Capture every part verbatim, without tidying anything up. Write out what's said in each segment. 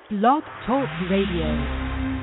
Blog Talk Radio.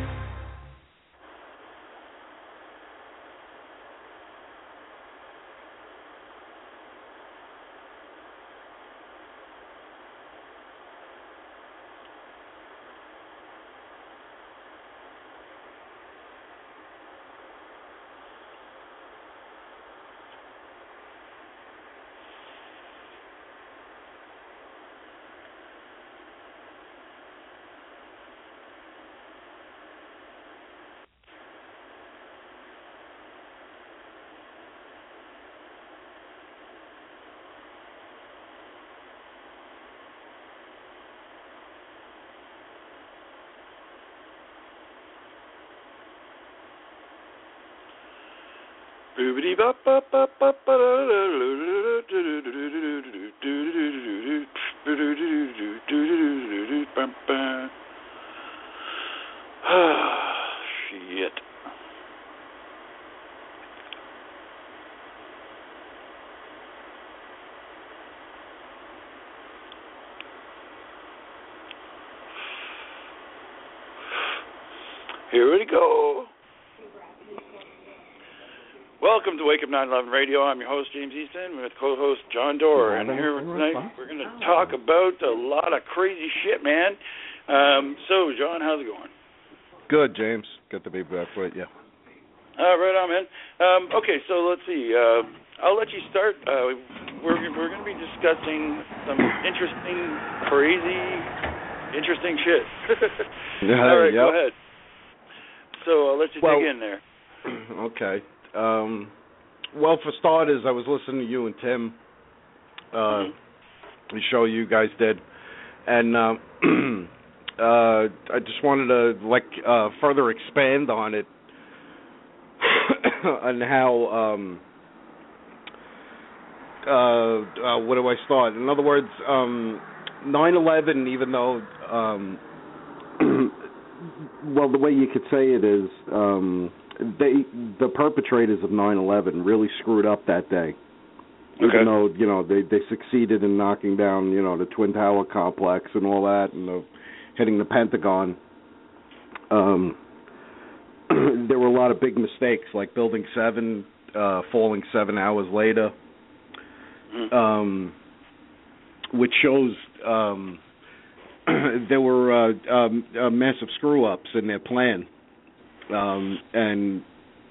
Shit. Here we go. Welcome to Wake Up nine eleven Radio. I'm your host, James Easton, with co-host John Doerr. And here tonight, we're going to talk about a lot of crazy shit, man. Um, so, John, how's it going? Good, James. Good to be back with you. Uh, right on, man. Um, okay, so let's see. Uh, I'll let you start. Uh, we're we're going to be discussing some interesting, crazy, interesting shit. All right, yep. Go ahead. So I'll let you well, dig in there. Okay. Um, well, for starters, I was listening to you and Tim, uh, mm-hmm. the show you guys did, and uh, uh, I just wanted to like uh, further expand on it, on how. Um, uh, uh, what do I start? In other words, um, nine eleven, even though, um, well, the way you could say it is. Um, They, the perpetrators of nine eleven really screwed up that day. Okay. Even though, you know, they, they succeeded in knocking down, you know, the Twin Tower complex and all that, and the, hitting the Pentagon. Um, there were a lot of big mistakes, like Building seven uh, falling seven hours later, mm-hmm. um, which shows um, there were uh, um, uh, massive screw-ups in their plan. Um, and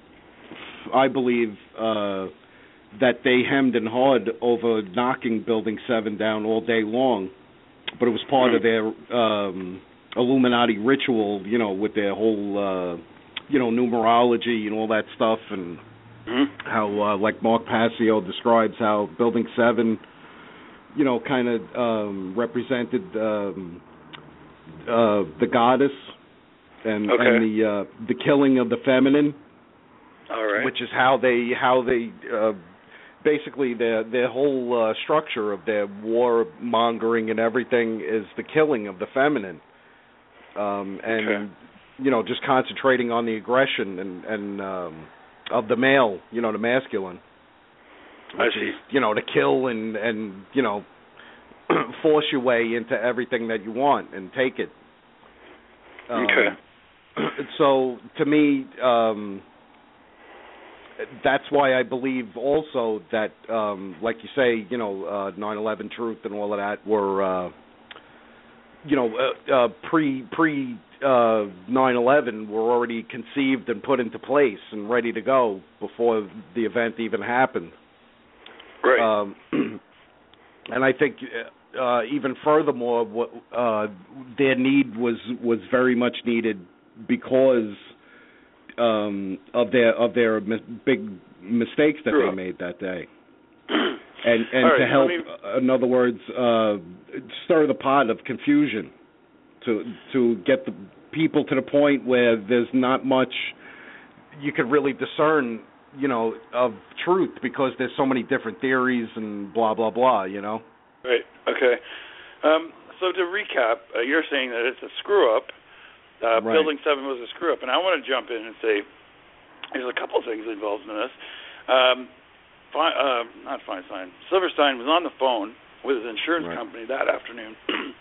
I believe uh, that they hemmed and hawed over knocking Building seven down all day long, but it was part of their um, Illuminati ritual, you know, with their whole, uh, you know, numerology and all that stuff, and mm-hmm. how, uh, like Mark Passio describes how Building seven, you know, kind of um, represented um, uh, the goddess. And, okay. and the uh, the killing of the feminine, all right. which is how they how they uh, basically their their whole uh, structure of their war mongering and everything is the killing of the feminine, um, and okay. you know, just concentrating on the aggression and and um, of the male, you know, the masculine. I see. Is, you know, to kill and and you know force your way into everything that you want and take it. Um, okay. So, to me, um, that's why I believe also that, um, like you say, you know, uh, nine eleven Truth and all of that were, uh, you know, uh, uh, pre pre uh, nine eleven were already conceived and put into place and ready to go before the event even happened. Right. Um, and I think uh, even furthermore, what, uh, their need was was very much needed. Because um, of their of their mi- big mistakes that sure. they made that day, and and right, to help, me... uh, in other words, uh, stir the pot of confusion, to to get the people to the point where there's not much you could really discern, you know, of truth because there's so many different theories and blah blah blah, you know. Right. Okay. Um, so to recap, uh, you're saying that it's a screw up. Uh, right. Building seven was a screw-up, and I want to jump in and say there's a couple things involved in this. Um, Fe- uh, not Feinstein, Silverstein was on the phone with his insurance right. company that afternoon,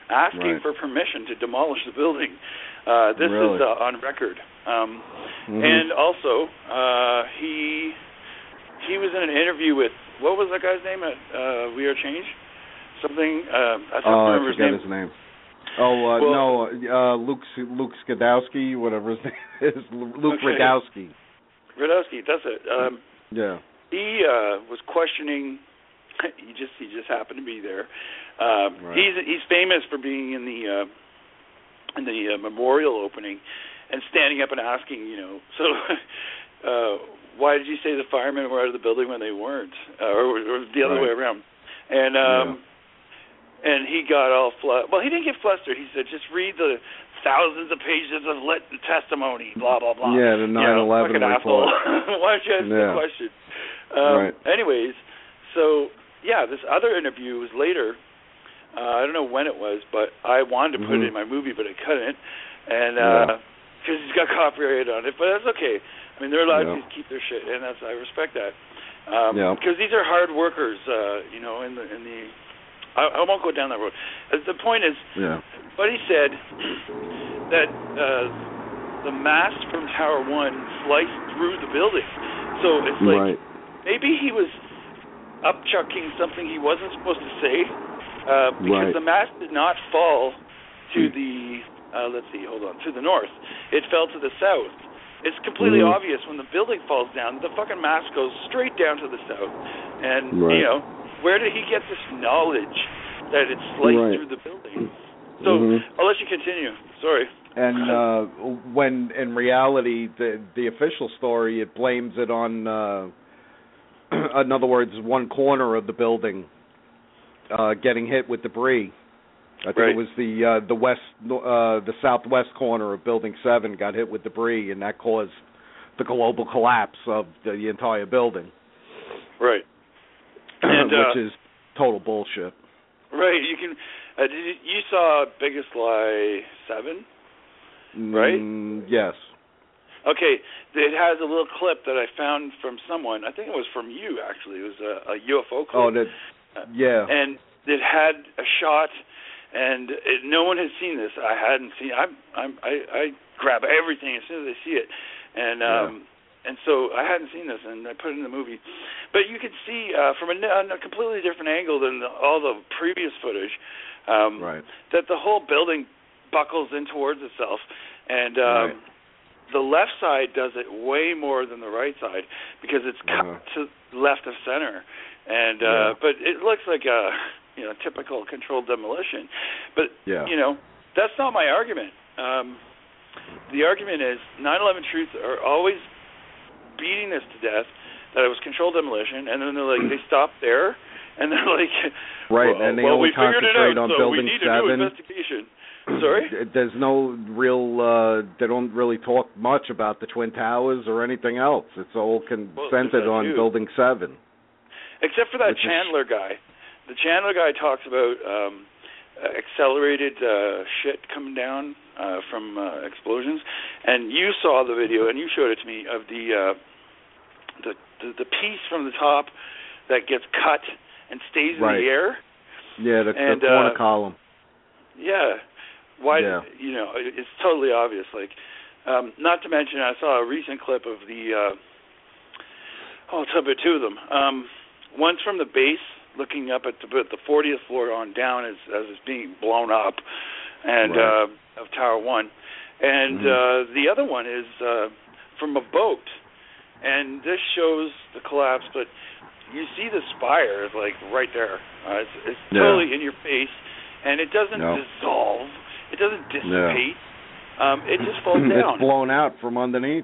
asking right. for permission to demolish the building. Uh, this really? is uh, on record. Um, mm-hmm. And also, uh, he he was in an interview with, what was that guy's name at uh, We Are Change? Something, uh, I can't oh, remember I forget his name. his name. Oh, uh, well, no, uh, Luke Luke Skidowski, whatever his name is, Luke okay. Radowski. Radowski, that's it. Um, yeah. He uh, was questioning. He just he just happened to be there. Uh, right. He's he's famous for being in the uh, in the uh, memorial opening and standing up and asking, you know, so uh, why did you say the firemen were out of the building when they weren't, uh, or, or the other right. way around? And um, yeah. and he got all flustered. Well, he didn't get flustered. He said, just read the thousands of pages of lit testimony, blah blah blah. Yeah, the nine eleven you know, report. Why don't you ask yeah. the question? Um, right. Anyways, so yeah, this other interview was later. Uh, I don't know when it was, but I wanted to put mm-hmm. it in my movie, but I couldn't, and because uh, yeah. he's got copyright on it. But that's okay. I mean, they're allowed yeah. to keep their shit, and that's I respect that. Um, yeah. Because these are hard workers, uh, you know. In the in the, I, I won't go down that road. Uh, the point is, yeah. but he said that uh, the mast from Tower One sliced through the building. So it's like right. maybe he was upchucking something he wasn't supposed to say, uh, because right. the mast did not fall to the, uh, let's see, hold on, to the north. It fell to the south. It's completely mm-hmm. obvious when the building falls down, the fucking mast goes straight down to the south. And, right. you know, where did he get this knowledge that it sliced right. through the building? So mm-hmm. I'll let you continue. Sorry. And uh, when in reality, the the official story, it blames it on, uh, in other words, one corner of the building uh, getting hit with debris. I think right. it was the uh, the west, uh, the southwest corner of Building Seven got hit with debris, and that caused the global collapse of the, the entire building. Right. And, uh, which is total bullshit. Right. You can. Uh, did you, you saw Biggest Lie Seven? Right? Mm, yes. Okay, it has a little clip that I found from someone. I think it was from you, actually. It was a, a U F O clip. Oh, that, yeah. And it had a shot, and it, no one had seen this. I hadn't seen. I'm, I'm, I, I grab everything as soon as I see it, and um, yeah. and so I hadn't seen this, and I put it in the movie. But you could see uh, from a, a completely different angle than the, all the previous footage, um, right. that the whole building buckles in towards itself, and um, right. the left side does it way more than the right side because it's uh-huh. cut to left of center, and uh, yeah. but it looks like a you know typical controlled demolition, but yeah. you know that's not my argument. Um, the argument is nine eleven Truth are always beating this to death that it was controlled demolition, and then they're like they stop there, and they're like right, well, and they well, only we figured it concentrate out, on so Building we need Seven. A new investigation. Sorry? There's no real, uh, they don't really talk much about the Twin Towers or anything else. It's all con- well, centered on too. Building seven. Except for that Which Chandler is... guy. The Chandler guy talks about um, uh, accelerated uh, shit coming down uh, from uh, explosions. And you saw the video, and you showed it to me, of the, uh, the, the the piece from the top that gets cut and stays in right. the air. Yeah, the, and, the corner uh, column. Yeah. Why, yeah. you know, it's totally obvious. Like, um, not to mention, I saw a recent clip of the, uh, oh, I'll tell you two of them. Um, one's from the base, looking up at the, the fortieth floor on down as, as it's being blown up, and right. uh, of Tower One. And mm-hmm. uh, the other one is uh, from a boat. And this shows the collapse, but you see the spire is like right there. Uh, it's it's yeah. totally in your face, and it doesn't no. dissolve. It doesn't dissipate. Yeah. Um, it just falls down. It's blown out from underneath.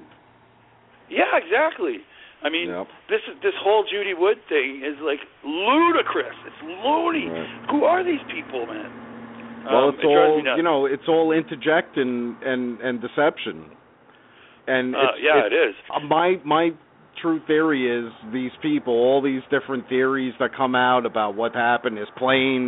Yeah, exactly. I mean, yep. this this whole Judy Wood thing is like ludicrous. It's loony. Right. Who are these people, man? Well, um, it's it all you know. It's all interject and and, and deception. And uh, it's, yeah, it's, it is. Uh, my my true theory is these people, all these different theories that come out about what happened, is planes.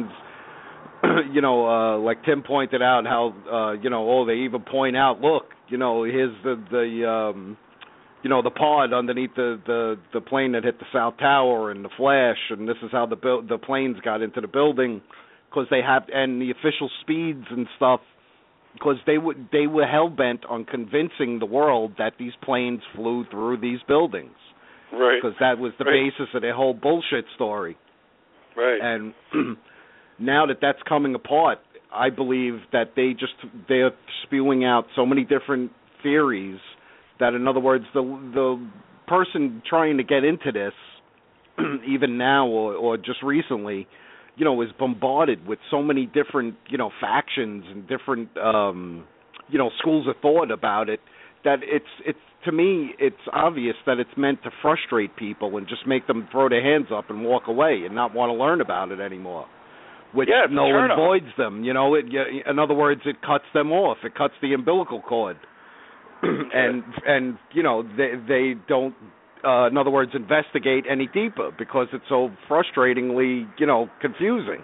You know, uh, like Tim pointed out, how uh, you know, oh, they even point out, look, you know, here's the the um, you know, the pod underneath the, the, the plane that hit the South Tower and the flash, and this is how the bu- the planes got into the building because they have, and the official speeds and stuff, because they would they were hell bent on convincing the world that these planes flew through these buildings, right? Because that was the right. basis of their whole bullshit story, right? And now that that's coming apart, I believe that they just they're spewing out so many different theories that, in other words, the the person trying to get into this, even now or, or just recently, you know, is bombarded with so many different, you know, factions and different, um, you know, schools of thought about it, that it's it's to me it's obvious that it's meant to frustrate people and just make them throw their hands up and walk away and not want to learn about it anymore. Which yeah, no one voids them, you know. It, in other words, it cuts them off. It cuts the umbilical cord, and and you know they they don't. Uh, in other words, investigate any deeper because it's so frustratingly, you know, confusing.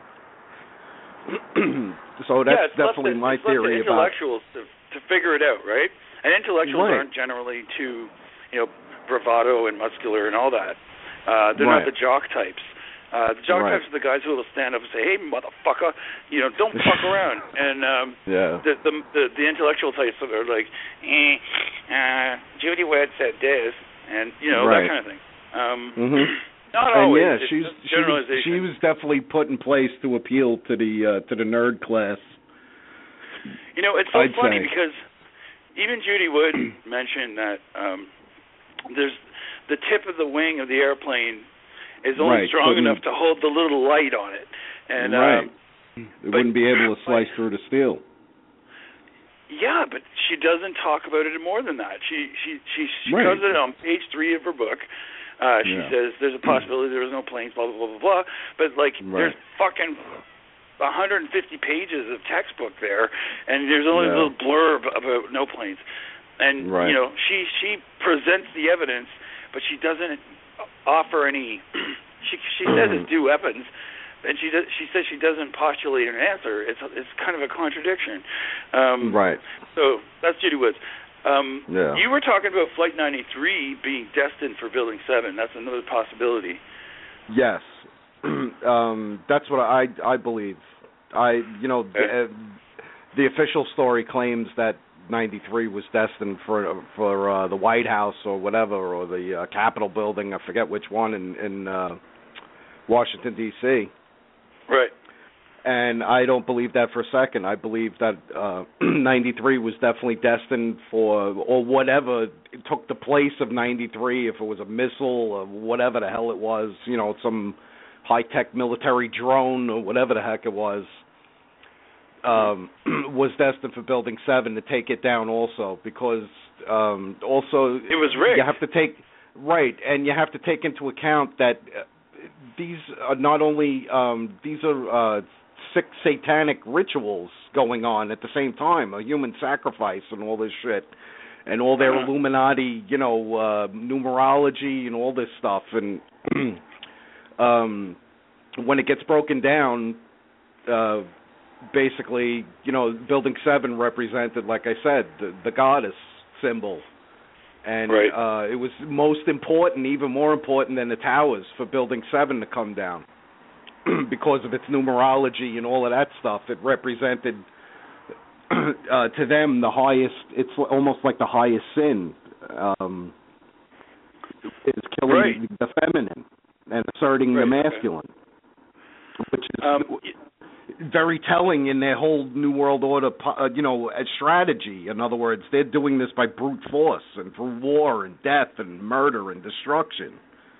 So that's yeah, definitely to, my theory it's about intellectuals to to figure it out, right? And intellectuals right. aren't generally too, you know, bravado and muscular and all that. Uh, they're right. not the jock types. Uh, the jock right. types are the guys who will stand up and say, "Hey, motherfucker, you know, don't fuck around." And um, yeah. the, the the the intellectual types are like, eh, uh, "Judy Wood said this," and you know right. that kind of thing. Um, mm-hmm. Not and always. yeah, it's she's she was, she was definitely put in place to appeal to the uh, to the nerd class. You know, it's so I'd funny say. because even Judy Wood mentioned that um, there's the tip of the wing of the airplane is only right. strong Couldn't, enough to hold the little light on it, and right. um, it but, wouldn't be able to slice but, through the steel. Yeah, but she doesn't talk about it more than that. She she she she right. covers it on page three of her book. Uh, she yeah. says there's a possibility there was no planes, blah blah blah blah blah. But like, right. there's fucking one hundred fifty pages of textbook there, and there's only yeah. a little blurb about no planes. And right. you know, she she presents the evidence, but she doesn't offer any. she she says it's due weapons, and she does, she says she doesn't postulate an answer. It's it's kind of a contradiction. Um, right. So that's Judy Woods. Um, yeah. You were talking about Flight ninety-three being destined for Building seven. That's another possibility. Yes, um, that's what I I believe. I you know the, the official story claims that ninety-three was destined for for uh, the White House or whatever, or the uh, Capitol building. I forget which one in in uh, Washington D C Right. And I don't believe that for a second. I believe that uh, ninety-three was definitely destined for, or whatever took the place of ninety-three, if it was a missile or whatever the hell it was, you know, some high-tech military drone or whatever the heck it was, um, was destined for Building seven to take it down also, because um, also it was rigged. You have to take, right, and you have to take into account that uh, these are not only, um, these are... Uh, six satanic rituals going on at the same time, a human sacrifice and all this shit, and all their uh-huh. Illuminati, you know, uh, numerology and all this stuff. And um, when it gets broken down, uh, basically, you know, Building seven represented, like I said, the, the goddess symbol. And right. uh, it was most important, even more important than the towers, for Building seven to come down. Because of its numerology and all of that stuff, it represented uh, to them the highest. It's almost like the highest sin um, is killing right. the feminine and asserting right, the masculine, okay. which is um, very telling in their whole New World Order, uh, you know, strategy. In other words, they're doing this by brute force and through war and death and murder and destruction.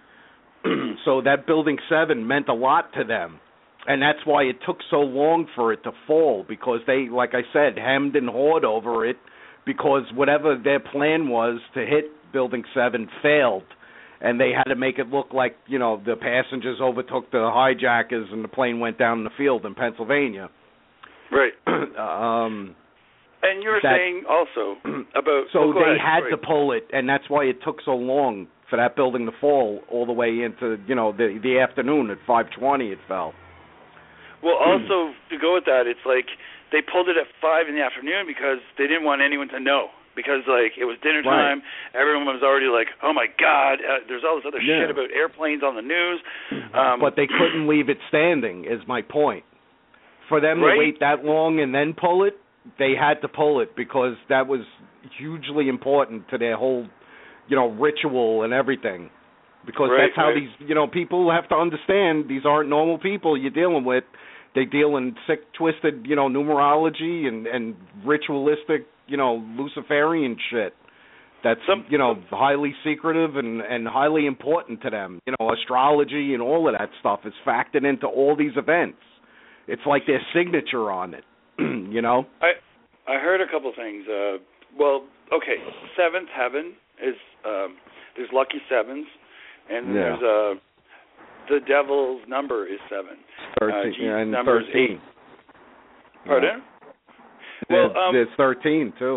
So that Building seven meant a lot to them, and that's why it took so long for it to fall, because they, like I said, hemmed and hawed over it, because whatever their plan was to hit Building seven failed, and they had to make it look like, you know, the passengers overtook the hijackers and the plane went down in the field in Pennsylvania. Right. um, and you were that, saying also about... So oh, they ahead. had Sorry. to pull it, and that's why it took so long for that building to fall all the way into, you know, the the afternoon at five twenty it fell. Well, also, to go with that, it's like they pulled it at five in the afternoon because they didn't want anyone to know. Because, like, it was dinner time, right. Everyone was already like, oh, my God, uh, there's all this other yeah. shit about airplanes on the news. Um, but they couldn't leave it standing, is my point. For them right? to wait that long and then pull it, they had to pull it because that was hugely important to their whole, you know, ritual and everything. Because right, that's how right. these, you know, people have to understand these aren't normal people you're dealing with. They deal in sick, twisted, you know, numerology and, and ritualistic, you know, Luciferian shit. That's, Some, you know, highly secretive and, and highly important to them. You know, astrology and all of that stuff is factored into all these events. It's like their signature on it, you know? I I heard a couple things. Uh, well, okay, seventh heaven is, um, there's lucky sevens, and Yeah. there's, uh, the devil's number is seven. thirteen, uh, yeah, and number is thirteen. eight. Pardon? Yeah. Well, There's, um, there's thirteen, too.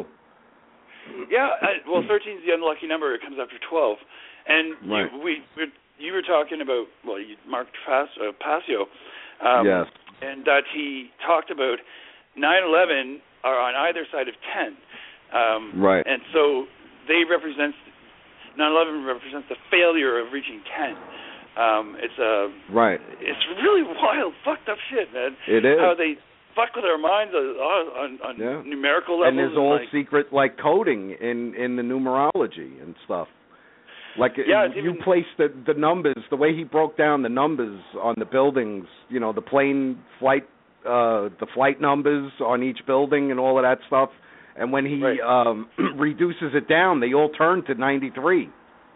Yeah, I, well, thirteen is the unlucky number. It comes after twelve. And Right. you, we, we, you were talking about, well, you, Mark Pas, uh, Passio, um, Yes. and that he talked about nine eleven are on either side of ten. Um, Right. And so they represent, nine eleven represents the failure of reaching ten. Um, it's a, Right. it's really wild, fucked up shit, man. It is. How they fuck with our minds on, on, on Yeah. numerical levels. And there's all like, secret, like, coding in, in the numerology and stuff. Like, Yeah, it's you even- place the, the numbers, the way he broke down the numbers on the buildings, you know, the plane flight, uh, the flight numbers on each building and all of that stuff. And when he Right. um, reduces it down, they all turn to ninety-three.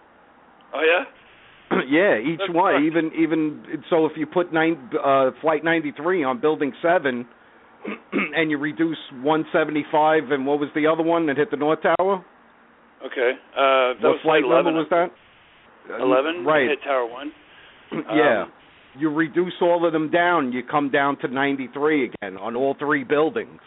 Oh, yeah? Yeah, each That's one. correct. Even even so, if you put nine, uh, flight ninety-three on building seven, and you reduce one seventy-five, and what was the other one that hit the North Tower? Okay. Uh, that What was flight eleven. number was that? eleven. Right. Hit Tower One. Yeah. Um, You reduce all of them down, you come down to ninety-three again on all three buildings.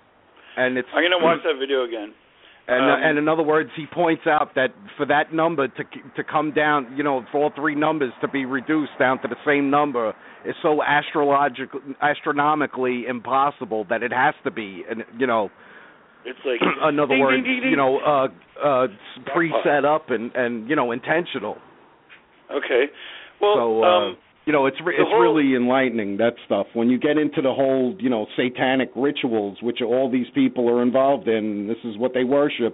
And it's I'm gonna watch that video again. And, Um, and in other words, he points out that for that number to to come down, you know, for all three numbers to be reduced down to the same number is so astrological, astronomically impossible that it has to be, and you know, It's like in other ding, words, ding, ding, ding. you know, uh, uh, pre-set up and and you know, intentional. Okay. Well, So, uh, um, you know, it's re- the it's whole- really enlightening, that stuff. When you get into the whole, you know, satanic rituals, which all these people are involved in, this is what they worship.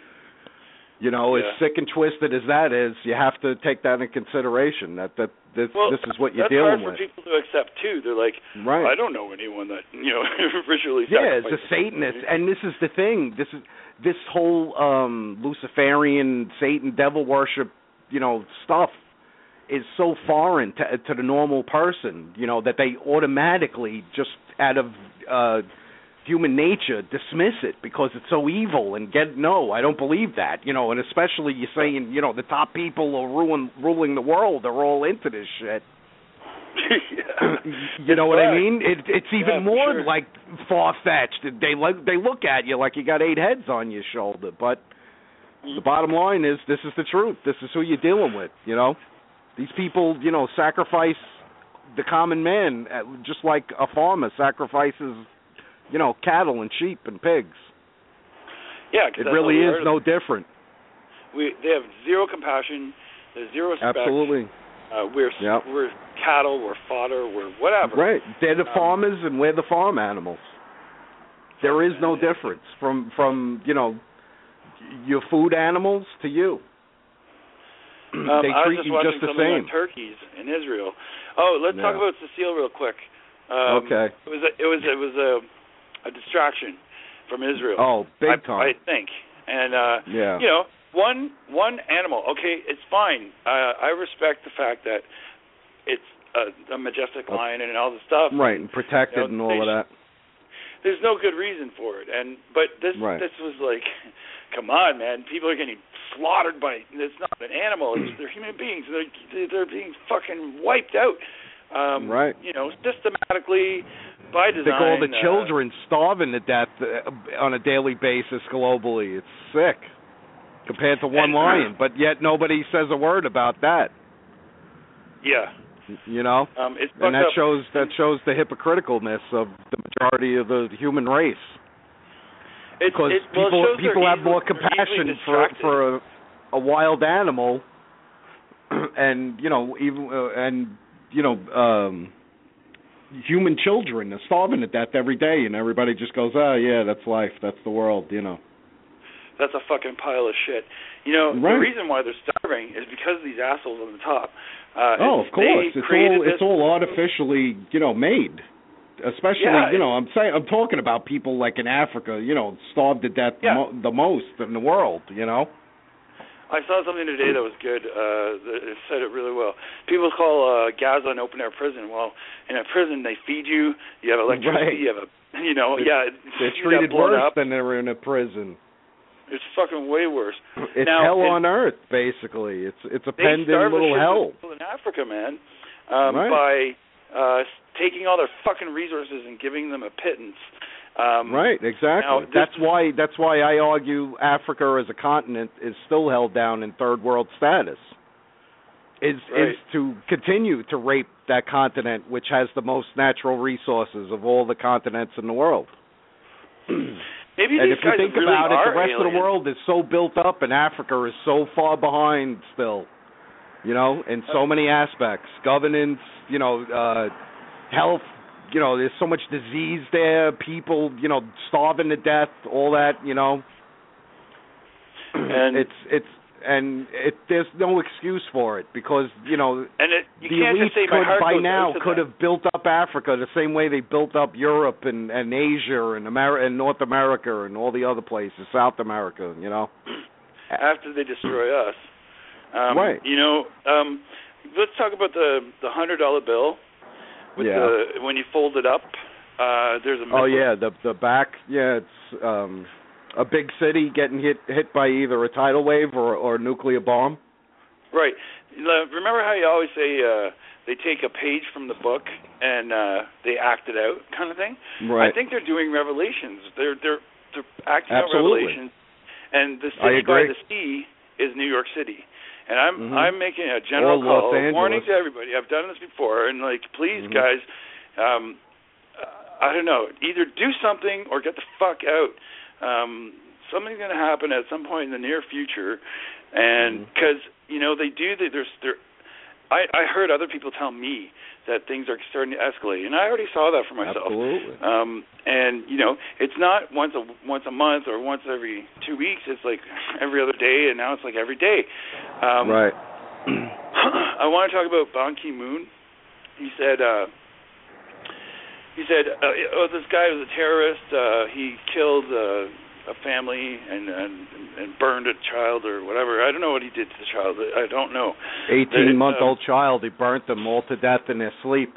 You know, Yeah. as sick and twisted as that is, you have to take that into consideration. That that this well, this is what you're that's dealing hard with. for people to accept too. They're like, Right. I don't know anyone that you know ritually Yeah, it's sacrifices. a Satanist, and this is the thing. This is this whole um, Luciferian, Satan, devil worship, you know, stuff is so foreign to, to the normal person, you know, that they automatically just out of uh, human nature dismiss it because it's so evil and get no, I don't believe that, you know, and especially you're saying, you know, the top people are ruin, ruling the world, they're all into this shit. yeah. You know It's what I fact. mean? It, it's even Yeah, for more sure. like far-fetched. They look, they look at you like you got eight heads on your shoulder. But the bottom line is, this is the truth. This is who you're dealing with. You know, these people, you know, sacrifice the common man uh, just like a farmer sacrifices, you know, cattle and sheep and pigs. Yeah, 'cause It that's really all we is heard. no different. We they have zero compassion. There's zero respect. Absolutely. Uh, we're Yep. we're cattle. We're fodder. We're whatever. Right. They're the Um, farmers and we're the farm animals. There is no and- difference from, from you know, your food animals to you. Um, they I was treat just you watching just the something same. on turkeys in Israel. Oh, let's talk Yeah. about Cecile real quick. Um, Okay. It was a, it was it was a a distraction from Israel. Oh, big I, time. I think, and uh, Yeah. you know, one one animal. Okay, it's fine. Uh, I respect the fact that it's a, a majestic lion and all the stuff. Right, and protected You know, and all they of that. There's no good reason for it, and but this Right. this was like, come on, man, people are getting slaughtered by. It's not an animal; it's, they're human beings. They're they're being fucking wiped out. Um, Right. You know, systematically by They design. call the uh, children starving to death uh, on a daily basis globally. It's sick compared to one And- lion, but yet nobody says a word about that. Yeah. You know, Um, it's and fucked that up. shows that shows the hypocriticalness of the majority of the human race. It's, Because it, well, it people shows they're people have easily- more they're easily compassion for distracted. for a, a wild animal, and you know even uh, and you know um, human children are starving to death every day, and everybody just goes, "Oh yeah, that's life, that's the world," you know. That's a fucking pile of shit. You know, right. The reason why they're starving is because of these assholes on the top. Uh, oh, of course. It's all this. it's all artificially, you know, made. Especially, yeah, you know, I'm saying I'm talking about people like in Africa, you know, starved to death yeah. mo- the most in the world, you know. I saw something today that was good. Uh, that it said it really well. People call uh, Gaza an open air prison. Well, in a prison they feed you. You have electricity. Right. You have a, you know, it's, yeah. They're treated worse up. than they're in a prison. It's fucking way worse. It's now, hell it, on earth, basically. It's it's a they pendant little hell. In Africa, man, um, right. by uh, taking all their fucking resources and giving them a pittance. Um, right, exactly. Now, that's why that's why I argue Africa as a continent is still held down in third world status. Is right. is to continue to rape that continent, which has the most natural resources of all the continents in the world. Maybe and these if you guys think really about it, are the rest aliens. of the world is so built up, and Africa is so far behind still. You know, in so many aspects, governance, you know, uh, health. You know, there's so much disease there. People, you know, starving to death. All that, you know. And it's it's and it there's no excuse for it because you know and it, you the can't elites just say my could heart by goes now out to could them. have built up Africa the same way they built up Europe and, and Asia and America and North America and all the other places, South America, you know. After they destroy us, um, right? You know, um, let's talk about the the hundred dollar bill. With yeah. The, when you fold it up, uh, there's a. Missile. Oh yeah, the the back. Yeah, it's um, a big city getting hit hit by either a tidal wave or or a nuclear bomb. Right. Remember how you always say uh, they take a page from the book and uh, they act it out, kind of thing. Right. I think they're doing Revelations. They're they're they're acting Absolutely. out Revelations, and the city I agree. by the sea is New York City. And I'm mm-hmm. I'm making a general or Los call, Angeles. warning to everybody. I've done this before, and like, please, mm-hmm. guys, um, I don't know, either do something or get the fuck out. Um, something's going to happen at some point in the near future, and because mm-hmm. you know they do, they, there's there. I I heard other people tell me that things are starting to escalate, and I already saw that for myself. Absolutely. Um, and you know, it's not once a once a month or once every two weeks. It's like every other day, and now it's like every day. Um, right. I want to talk about Ban Ki-moon. He said, uh, he said, uh, oh, this guy was a terrorist. Uh, he killed uh, a family and, and and burned a child or whatever. I don't know what he did to the child. I don't know. eighteen-month-old um, child. He burnt them all to death in their sleep.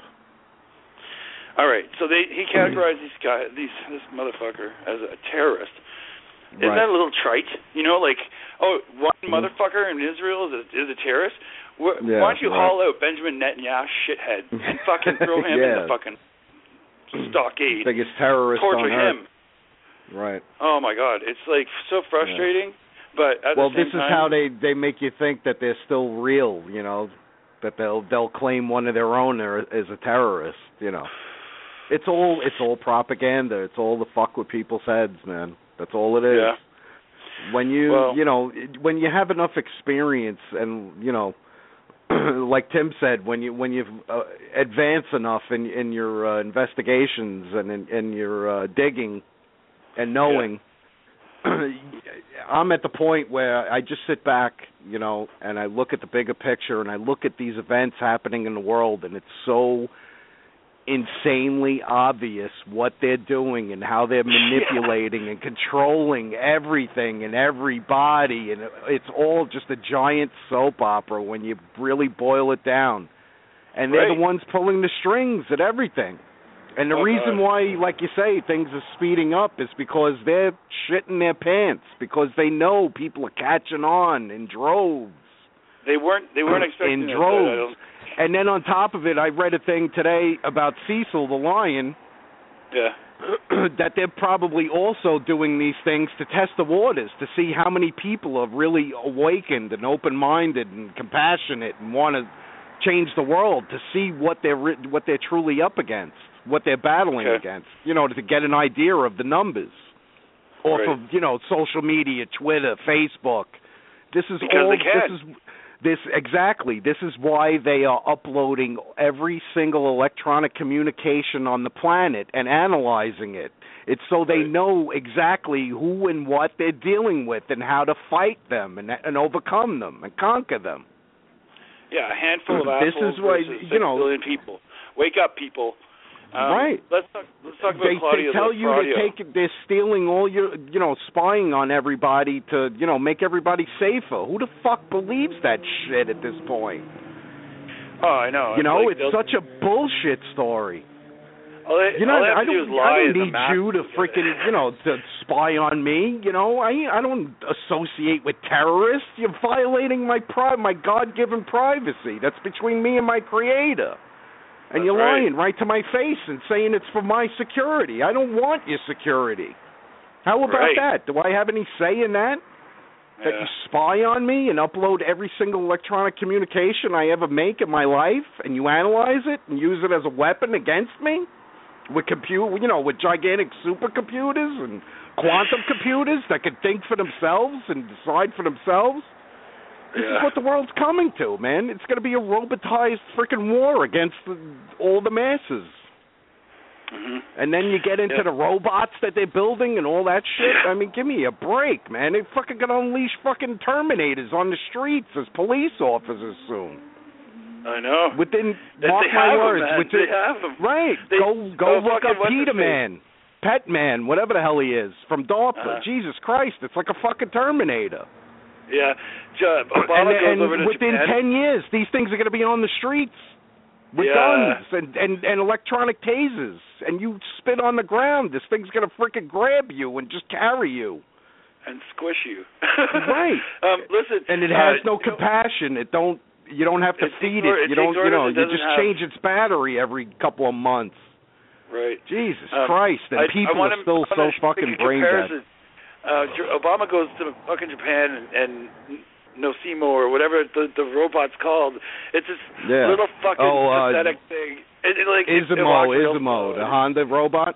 All right. So they he categorized these guy, these this motherfucker as a terrorist. Isn't right. that a little trite? You know, like, oh, one motherfucker in Israel is a, is a terrorist? Why yeah, don't you right. haul out Benjamin Netanyahu, shithead, and fucking throw him yeah. in the fucking stockade? Biggest terrorist Torture on earth. him. Right. Oh, my God. It's, like, so frustrating. Yeah. But at well, the same this is time, how they, they make you think that they're still real, you know, that they'll they'll claim one of their own as a terrorist, you know. It's all it's all propaganda. It's all to fuck with people's heads, man. That's all it is. Yeah. When you well, you know when you have enough experience and you know, like Tim said, when you when you uh, advance enough in in your uh, investigations and in, in your uh, digging and knowing, yeah. I'm at the point where I just sit back, you know, and I look at the bigger picture and I look at these events happening in the world, and it's so insanely obvious what they're doing and how they're manipulating yeah. and controlling everything and everybody, and it's all just a giant soap opera when you really boil it down. And they're right. the ones pulling the strings at everything. And the oh, reason God. why, like you say, things are speeding up is because they're shitting their pants, because they know people are catching on in droves. They weren't they weren't expecting in it, droves. And then on top of it, I read a thing today about Cecil the lion. Yeah. That they're probably also doing these things to test the waters, to see how many people are really awakened and open-minded and compassionate and want to change the world, to see what they're what they're truly up against, what they're battling okay. against. You know, to get an idea of the numbers off right. of you know social media, Twitter, Facebook. This is because all. They can. This is. This exactly. This is why they are uploading every single electronic communication on the planet and analyzing it. It's so they Right. know exactly who and what they're dealing with and how to fight them and and overcome them and conquer them. Yeah, a handful of This assholes is why, versus you six know- billion people. Wake up, people. Um, Right. Let's talk. Let's talk about They, Claudio. they tell you Claudio. to take. They're stealing all your, you know, spying on everybody to, you know, make everybody safer. Who the fuck believes that shit at this point? Oh, I know. You know, like it's they'll- such a bullshit story. All they, You know, all they have I to do is don't, lie I don't as a need mask you to get it. freaking, you know, to spy on me. You know, I I don't associate with terrorists. You're violating my pri- my God-given privacy. That's between me and my Creator. And That's you're right. lying right to my face and saying it's for my security. I don't want your security. How about Right. that? Do I have any say in that? That Yeah. you spy on me and upload every single electronic communication I ever make in my life, and you analyze it and use it as a weapon against me with compute, you know, with gigantic supercomputers and quantum computers that can think for themselves and decide for themselves. This Yeah. is what the world's coming to, man. It's going to be a robotized freaking war against the, all the masses. Mm-hmm. And then you get into Yeah. the robots that they're building and all that shit. Yeah. I mean, give me a break, man. They're fucking going to unleash fucking Terminators on the streets as police officers soon. I know. Within, They- mark they my have 'em, words, man. within, They have 'em. right, They- go go oh, look fucking up what's his Peter face? Man, Pet Man, whatever the hell he is, from DARPA. Uh-huh. Jesus Christ, it's like a fucking Terminator. Yeah. Jo- Obama and goes and over to within Japan. ten years, these things are going to be on the streets with Yeah. guns and, and, and electronic tasers. And you spit on the ground, this thing's going to freaking grab you and just carry you. And squish you. Right. Um, listen. And it has uh, no you know, compassion. It don't. You don't have to It feed takes or- it. it You don't. takes You know. orders, it You doesn't just have- change its battery every couple of months. Right. Jesus Um, Christ! And I, people I want are to, still I so want to fucking make a brain dead. comparison. Uh, J- Obama goes to fucking Japan and, and Nosimo or whatever the the robot's called. It's this Yeah. little fucking Oh, uh, pathetic thing. It, it, like it- it Ismo, walks real Ismo, slow. the Honda robot.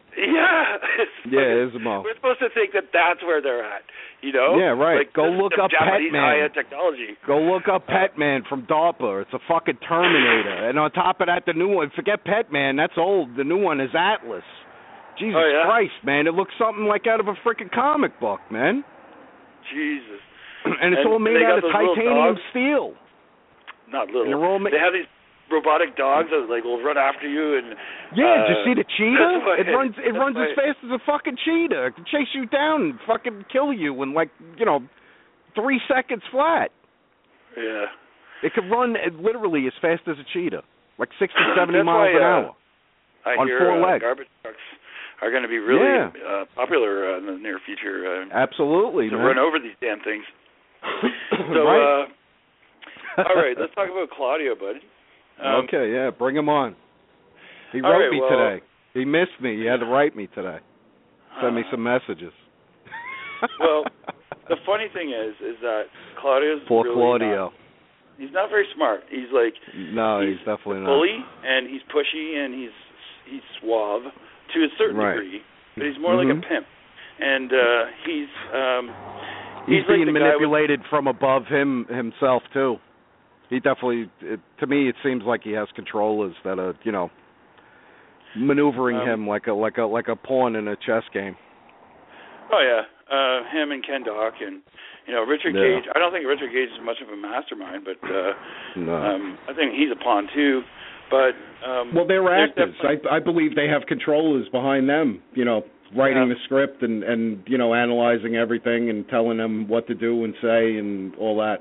Yeah. It's Yeah, fucking- Ismo. We're supposed to think that that's where they're at. You know? Yeah, right. Like, Go this is look the up Japanese Petman. high-end technology. Go look up Pet Man from DARPA. It's a fucking Terminator. And on top of that, the new one, forget Pet Man, that's old. The new one is Atlas. Jesus Oh, yeah? Christ, man. It looks something like out of a freaking comic book, man. Jesus. And it's And all made they got out of those little titanium dogs? steel. Not And they're little. all ma- They have these robotic dogs that like will run after you and Yeah, uh, did you see the cheetah? that's It why- runs it that's runs why- as fast as a fucking cheetah. It can chase you down and fucking kill you in like, you know, three seconds flat. Yeah. It can run uh, literally as fast as a cheetah. Like sixty, seventy That's miles why, an uh, hour. I On hear four uh, legs. garbage trucks are going to be really Yeah. uh, popular uh, in the near future uh, Absolutely, to man. run over these damn things. So, right. uh, all right, let's talk about Claudio, buddy. Um, okay, yeah, bring him on. He all wrote right, me well- today. He missed me. He had to write me today. Send me uh, some messages. Well, the funny thing is, is that Claudio's Poor really Claudio. Not, he's not very smart. He's like No, he's, he's definitely a not. bully, and he's pushy, and he's he's suave to a certain Right. degree, but he's more like Mhm. a pimp. And uh, he's um, He's, he's like being the guy with- manipulated from above him himself too. He definitely, it, to me, it seems like he has controllers that are, you know, maneuvering Um, him like a like a like a pawn in a chess game. Oh yeah, uh, him and Ken Dock and you know Richard Yeah. Gage. I don't think Richard Gage is much of a mastermind, but uh, No. um, I think he's a pawn too. But um, Well, they're there's actors. definitely- I, I believe they have controllers behind them, you know, writing Yeah. the script and, and, you know, analyzing everything and telling them what to do and say and all that.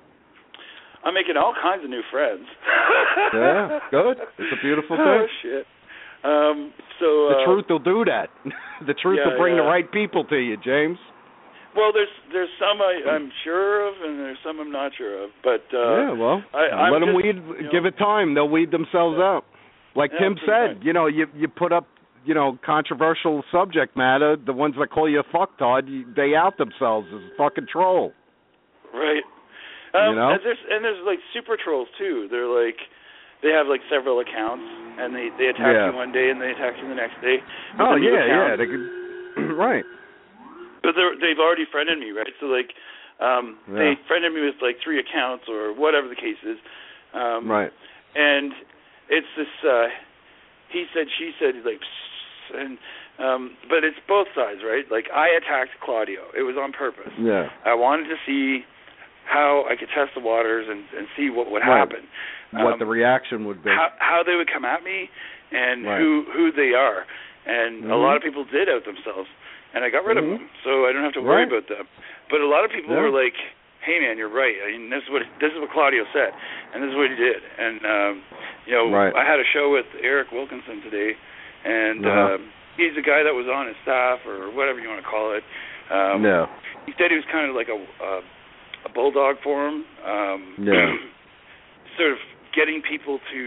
I'm making all kinds of new friends. Yeah, good. It's a beautiful Oh thing. shit. Um, so The uh, truth will do that. The truth yeah, will bring yeah. the right people to you, James. Well, there's there's some I, I'm sure of, and there's some I'm not sure of. But uh, yeah, well, I, I'm let them just, weed. you know, Give it time; they'll weed themselves out. Like Yeah, Tim pretty said, much. you know, you you put up, you know, controversial subject matter. The ones that call you a fucktard, you, they out themselves as a fucking troll. Right. Um, You know? And there's and there's like super trolls too. They're like they have like several accounts, and they they attack Yeah. you one day and they attack you the next day. with Oh a new yeah, account. yeah, they could, right. But they're, they've already friended me, right? So like, Um, yeah. They friended me with like three accounts or whatever the case is. Um, right. And it's this uh, he said, she said, like, and um, but it's both sides, right? Like, I attacked Claudio. It was on purpose. Yeah. I wanted to see how I could test the waters and, and see what would right. happen. What um, the reaction would be. How, how they would come at me and right. who who they are. And mm-hmm. a lot of people did out themselves. And I got rid mm-hmm. of them, so I don't have to worry right. about them. But a lot of people yeah. were like, hey, man, you're right. I mean, this is what this is what Claudio said, and this is what he did. And, um, you know, right. I had a show with Eric Wilkinson today, and uh-huh. um, he's the guy that was on his staff or whatever you want to call it. Um, yeah. He said he was kind of like a, a, a bulldog for him, um, yeah. sort of getting people to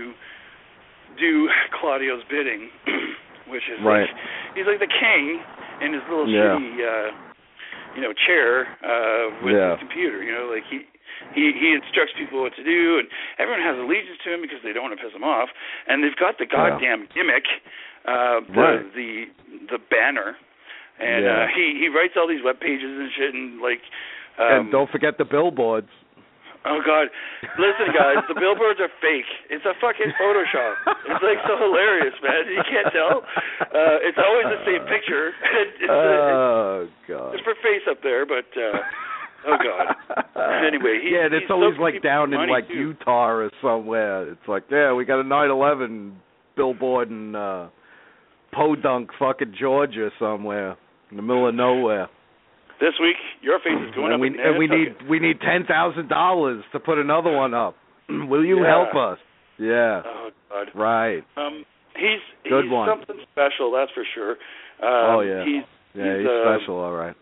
do Claudio's bidding, which is right. like, he's like the king in his little yeah. shitty, uh, you know, chair uh, with yeah. his computer. You know, like he, he he instructs people what to do, and everyone has allegiance to him because they don't want to piss him off. And they've got the goddamn yeah. gimmick, uh, the, right. the the banner, and yeah. uh, he he writes all these web pages and shit, and like. Um, and don't forget the billboards. Oh, God. Listen, guys, the billboards are fake. It's a fucking Photoshop. It's, like, so hilarious, man. You can't tell. Uh, it's always the same picture. it's, oh, it's, God. It's for face up there, but, uh, oh, God. Anyway, he, yeah, and it's always, like, down in, like, too. Utah or somewhere. It's like, yeah, we got a nine eleven billboard in uh, Podunk, fucking Georgia somewhere, in the middle of nowhere. This week, your face is going and up we, in and we need we need ten thousand dollars to put another one up. Will you yeah. help us? Yeah. Oh, God. Right. Um, he's Good he's one. something special, that's for sure. oh Um, yeah. He's, yeah, he's, he's uh, special. All right.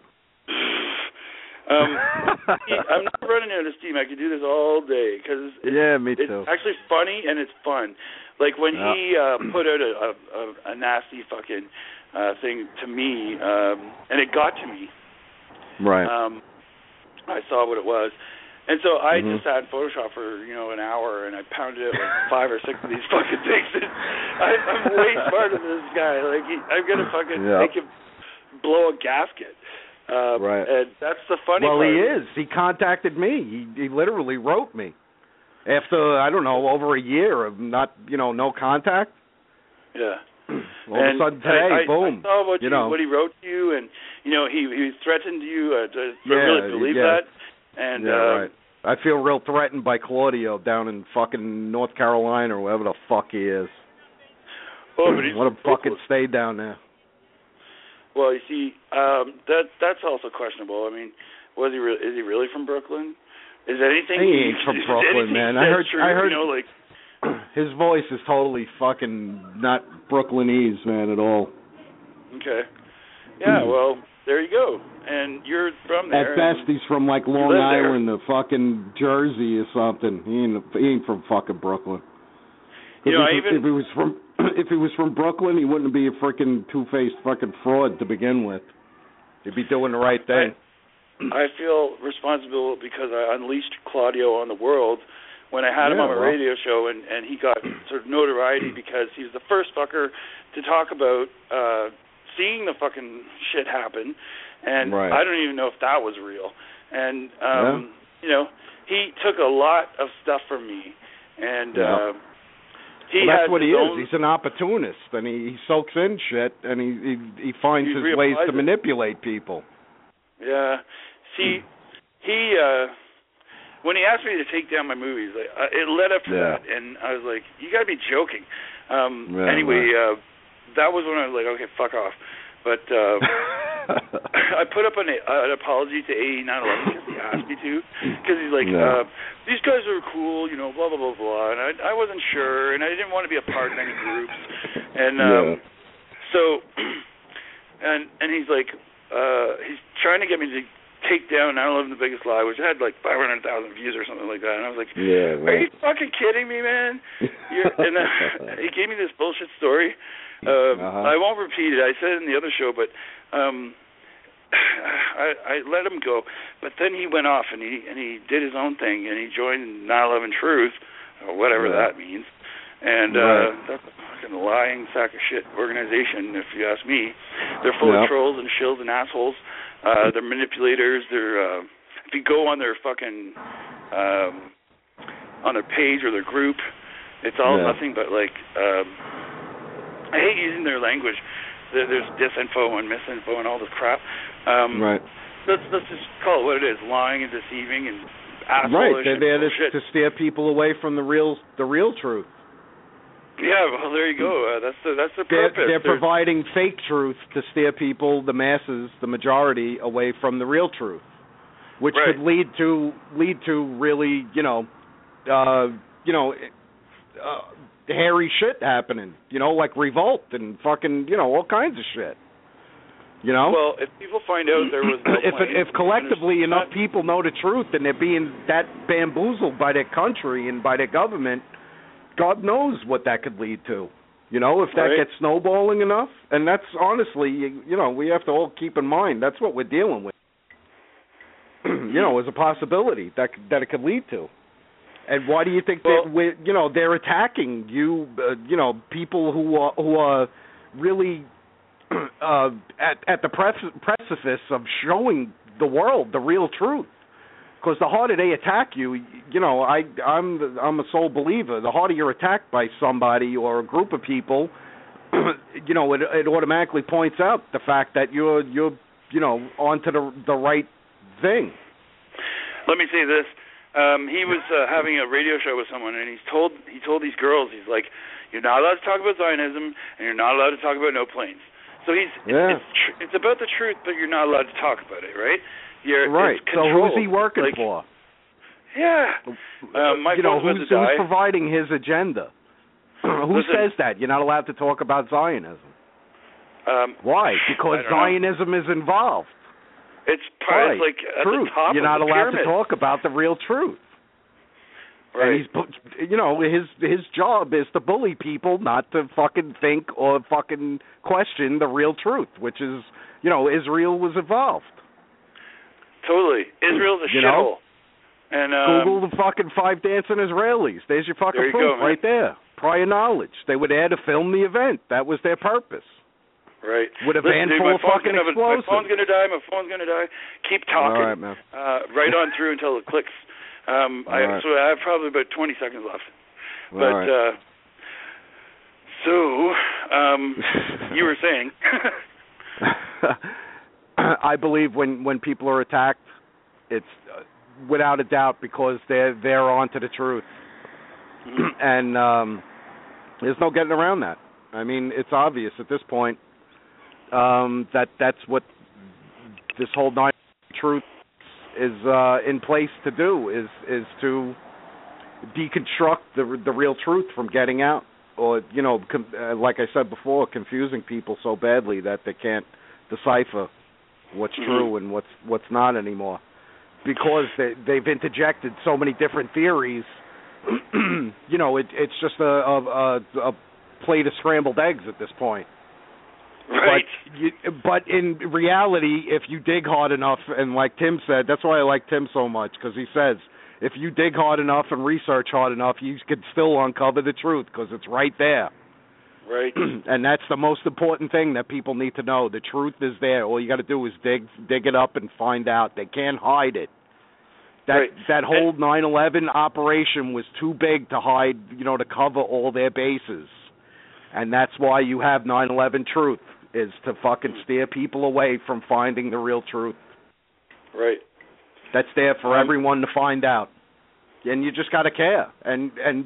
um, he, I'm not running out of steam. I could do this all day because yeah, me it's too. actually funny and it's fun. Like when yeah. he uh, put out a, a, a nasty fucking uh, thing to me, um, and it got to me. Right. Um, I saw what it was. And so I mm-hmm. just sat in Photoshop for, you know, an hour, and I pounded out like five or six of these fucking things. And I, I'm way smarter than this guy. Like, he, I'm going to fucking yeah. make him blow a gasket. Uh, right. And that's the funny well, part. Well, he is. He contacted me. He, he literally wrote me. After, I don't know, over a year of not, you know, no contact. Yeah. All and of a sudden today, I, boom. I saw what, you you, know. what he wrote to you, and, you know, he, he threatened you uh, to, to yeah, really believe yeah. that. And, yeah, uh, right. I feel real threatened by Claudio down in fucking North Carolina or wherever the fuck he is. Oh, but he's what a fucking stay down there. Well, you see, um, that that's also questionable. I mean, was he re- is he really from Brooklyn? Is anything he ain't from Brooklyn, man? I heard. True, I heard. You know, like his voice is totally fucking not Brooklynese, man, at all. Okay. Yeah. Well, there you go. And you're from there. At best, he's from like Long Island or fucking Jersey or something. He ain't. He ain't from fucking Brooklyn. You know, if, I even if he was from if he was from Brooklyn, he wouldn't be a freaking two-faced fucking fraud to begin with. He'd be doing the right thing. I, I feel responsible because I unleashed Claudio on the world when I had yeah, him on a well. radio show, and, and he got sort of notoriety because he was the first fucker to talk about uh, seeing the fucking shit happen, and right. I don't even know if that was real. And, um, yeah. you know, he took a lot of stuff from me, and yeah. uh, he well, that's has what he own, is. He's an opportunist, and he, he soaks in shit, and he he, he finds he his ways to it. manipulate people. Yeah. See, he... Uh, When he asked me to take down my movies, like, uh, it led up to yeah. that, and I was like, "You got to be joking." Um, yeah, anyway, right. uh, that was when I was like, "Okay, fuck off." But uh, I put up an, uh, an apology to A E nine eleven because he asked me to, because he's like, yeah. uh, "These guys are cool, you know, blah blah blah blah," and I, I wasn't sure, and I didn't want to be a part of any groups, and um, yeah. so, and and he's like, uh, he's trying to get me to take down nine eleven The Biggest Lie, which had like five hundred thousand views or something like that. And I was like, yeah, are you fucking kidding me, man? You're, and then he gave me this bullshit story. Uh, uh-huh. I won't repeat it. I said it in the other show, but um, I, I let him go. But then he went off and he and he did his own thing, and he joined nine eleven Truth, or whatever yeah. that means. And uh, right. that's a fucking lying sack of shit organization, if you ask me. They're full yeah. of trolls and shills and assholes. Uh, they're manipulators. They're uh, if you go on their fucking um, on their page or their group, it's all yeah. nothing but like um, I hate using their language. There, there's disinfo and misinfo and all this crap. Um, right. Let's let's just call it what it is: lying and deceiving and assholeish. Right. They're there to, to steer people away from the real the real truth. Yeah, well, there you go. Uh, that's the that's the they're, purpose. They're providing fake truth to steer people, the masses, the majority, away from the real truth, which right. could lead to lead to really, you know, uh, you know, uh, hairy shit happening. You know, like revolt and fucking, you know, all kinds of shit. You know. Well, if people find out there was no if plane, if collectively enough not... people know the truth and they're being that bamboozled by their country and by their government, God knows what that could lead to. You know, if that right. gets snowballing enough, and that's honestly, you, you know, we have to all keep in mind that's what we're dealing with. You know, as a possibility that that it could lead to. And why do you think well, that we, you know, they're attacking you? Uh, you know, people who are who are really uh, at at the precipice of showing the world the real truth. Because the harder they attack you, you know, I I'm I'm a sole believer. The harder you're attacked by somebody or a group of people, you know, it it automatically points out the fact that you're you're you know onto the the right thing. Let me say this. Um, he was uh, having a radio show with someone, and he's told he told these girls, he's like, "You're not allowed to talk about Zionism, and you're not allowed to talk about no planes." So he's yeah. it's, it's, it's about the truth, but you're not allowed to talk about it, right? You're, right. So who's he working like, for? Yeah. Um, my you know, phone's who's, about to who's die. providing his agenda? Who Listen, says that? You're not allowed to talk about Zionism. Um, Why? Because Zionism know. is involved. It's part right. of like at truth. the top You're of not the allowed pyramid. to talk about the real truth. Right. And he's, you know, his his job is to bully people not to fucking think or fucking question the real truth, which is, you know, Israel was involved. Totally. Israel's a you shithole. know? And um, Google the fucking five dancing Israelis. There's your fucking there you proof go, right there. Prior knowledge. They were there to film the event. That was their purpose. Right. With a Listen, van dude, full my of phone's fucking gonna, explosives. My phone's going to die. My phone's going to die. Keep talking. All right, man. Uh, right on through until it clicks. Um, I, right. So I have probably about twenty seconds left. All but right. uh, so um, you were saying. I believe when, when people are attacked, it's uh, without a doubt because they're they're onto the truth, Mm-hmm. and um, there's no getting around that. I mean, it's obvious at this point um, that that's what this whole nine truth is uh, in place to do is is to deconstruct the the real truth from getting out, or you know, com- uh, like I said before, confusing people so badly that they can't decipher what's Mm-hmm. true and what's what's not anymore, because they, they've interjected so many different theories. You know, it, it's just a, a, a plate of scrambled eggs at this point. Right. But, you, but in reality, if you dig hard enough, and like Tim said, that's why I like Tim so much, because he says, if you dig hard enough and research hard enough, you can still uncover the truth, because it's right there. Right. And that's the most important thing that people need to know. The truth is there. All you got to do is dig dig it up and find out. They can't hide it. That right. that whole nine eleven operation was too big to hide, you know, to cover all their bases. And that's why you have nine eleven Truth, is to fucking steer people away from finding the real truth. Right. That's there for um, everyone to find out. And you just got to care and and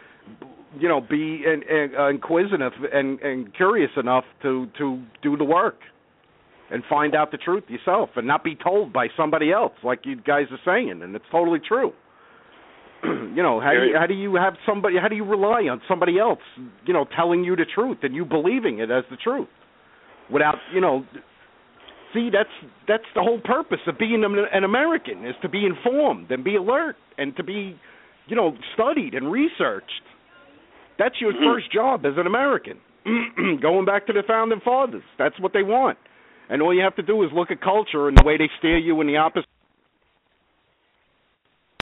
you know, be in, in, uh, inquisitive and, and curious enough to, to do the work and find out the truth yourself and not be told by somebody else, like you guys are saying, and it's totally true. You know, how do you, how do you have somebody, how do you rely on somebody else, you know, telling you the truth and you believing it as the truth without, you know, see, that's that's the whole purpose of being an, an American, is to be informed and be alert and to be, you know, studied and researched. That's your Mm-hmm. first job as an American. Going back to the founding fathers, that's what they want. And all you have to do is look at culture and the way they steer you in the opposite